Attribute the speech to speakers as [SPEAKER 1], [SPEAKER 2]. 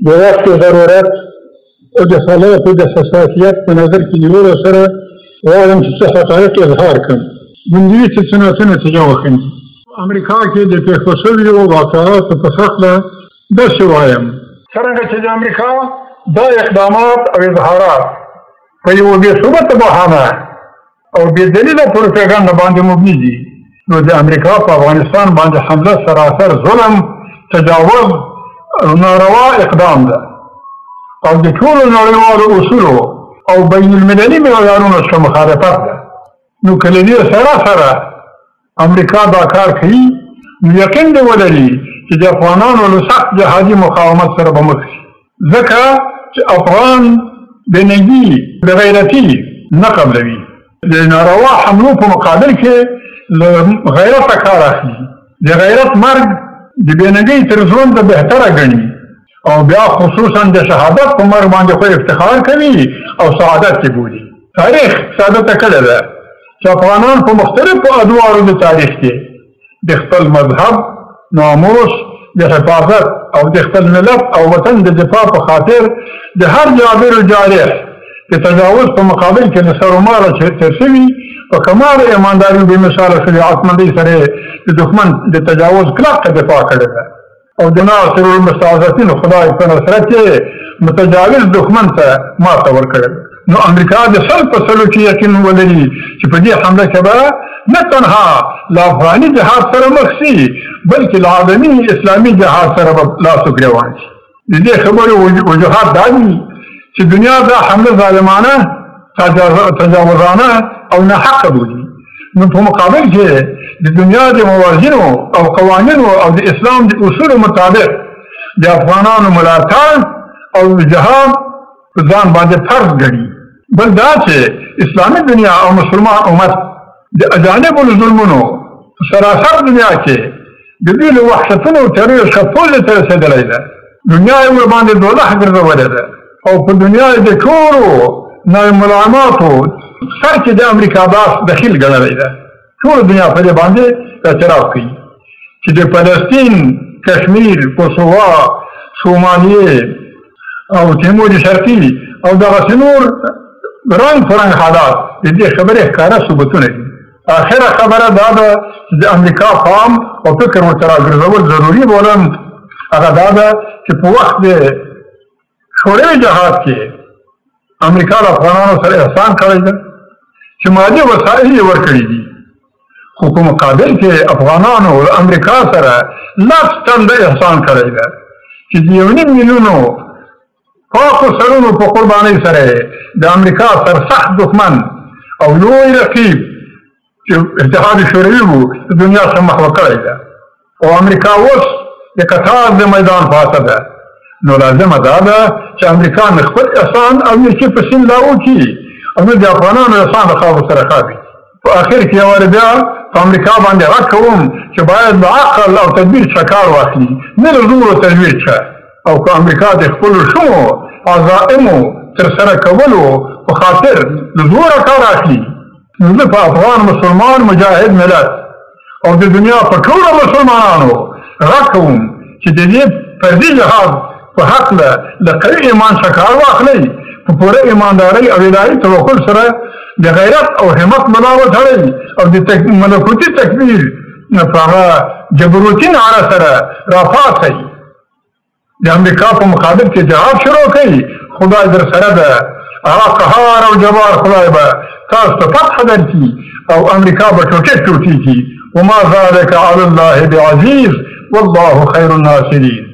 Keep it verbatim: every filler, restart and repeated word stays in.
[SPEAKER 1] د وخت ضرورت او د حالاتو د حساسیت په نظر کې نیولو سره غواړم چې څه حقایق اظهار کړم. ګوندي تسناتونه ته وخت امریکا کې د پېښو شویو واقعاتو په هکله داسې وایم څرنګه چې د امریکا دا اقدامات او اظهارات په یوه بې ثبوته بهانه او بې دلیله پروپاګاندا باندې مبني دي، نو د امریکا په افغانستان باندې حمله سراسر ظلم، تجاوز او ناروا اقدام ده او د ټولو نړیوالو اصولو او بین المللي معیارونو څخه مخالفت ده. نو که له دې سره سره امریکا دا کار کوي، نو یقین دې ولري چې د افغانانو له سخت جهادي مقاومت سره به مخ شي، ځکه چې افغان بېننګي بېغیرتي نه قبلوي. د ناروا حملو په مقابل کې له غیرته کار اخلي، د غیرت مرګ د بېننګۍ تر ژونده بهتره ګڼي او بیا خصوصا د شهادت په مرګ باندې خو افتخار کوي او سعادت یې بولي. تاریخ ثابته کړې ده چې افغانان په مختلفو ادوارو د تاریخ کې د خپل مذهب، ناموس، د حفاظت او د خپل ملت او وطن د دفاع په خاطر د هر جابر و جارح د تجاوز په مقابل کې د سروماله تېر شوي په کمال ایمانداري او بېمثاله شجاعتمندۍ سره د دښمن د تجاوز کلکه دفاع کړې ده او د ناصر المستضعفین خدای په نصرت یې متجاوز دښمن ته ماته ورکړې ده. نو امریکا د سل په سلو کې یقین ولري چې په دې حمله کې به نه تنها له افغاني جهاد سره مخ شي، بلکې له عالمي اسلامي جهاد سره به لاس وګرېوان شي. د دې خبرې وجوهات دا دي چې دنیا دا حمله ظالمانه، تجاوزانه او ناحقه بولي. نو په مقابل کې د دنیا د موازینو او قوانینو او د اسلام د اصولو مطابق د افغانانو ملاتړ او جهاد په ځان باندې فرض ګڼي. بل دا چې اسلامي دنیا او مسلمان امت د اجانبو له ظلمونو په سراسر دنیا کې د دوی له وحشتونو او تیریو څخه پورته ته رسېدلی ده. دنیا یې ورباندې دوزخ ګرځولې ده او په دنیا یې د ټولو ناملاماتو سر کې د امریکا باس دخیل ګڼلی ده. ټول دنیا په دې باندې اعتراف کوي چې د فلسطین، کشمیر، کوسووا، سومالیې او تیمور شرقي او دغسې نور رنګ په رنګ حالات د دې خبرې ښکاره ثبوتونه دي. آخره خبره دا ده چې د امریکا پام او فکر ورته راګرځول ضروري بولم، هغه دا ده چې په وخت د شوروي جهاد کې امریکا له افغانانو سره احسان کړی ده چې مالي وسایل یې ورکړي دي، خو په مقابل کې افغانانو له امریکا سره لس چنده احسان کړی ده چې د یو نیم میلیونو پاکو سرونو په قربانۍ سره د امریکا سرسخت دښمن او لوی رقیب چې اتحاد شوروي و د دنیا څخه محوه کړی ده او امریکا اوس د قطار د میدان پاته ده. نو لازمه دا ده چې امریکا نه خپل احسان او نیکي په سین لا وکړي او نه د افغانانو احسان د خاورو سره خابي. په آخر کې یو وارې بیا په امریکا باندې غږ کوم چې باید له عقل او تدبیر څخه کار واخلي، نه له زور او تجویز څخه. او که امریکا د خپلو شومو عزائمو ترسره کولو په خاطر له زوره کار اخلي، نو زه په افغان مسلمان مجاهد ملت او د دنیا په ټولو مسلمانانو غږ کوم چې د دې فردي جهاد په هکله له قوي ایمان څخه کار واخلئ، په پوره ایماندارۍ او الهي توکل سره د غیرت او همت ملا وتړئ او د ملکوتي تکبیر په هغه جبروتي نعره سره راپاڅئ. د امریکا په مقابل کې جهاد شروع کړئ، خدای در سره ده. هغه قهار او جبار خدای به تاسو ته فتح درکړي او امریکا به ټوټې ټوټې کړي. وما ذلك على الله بعزيز والله خير الناصرين.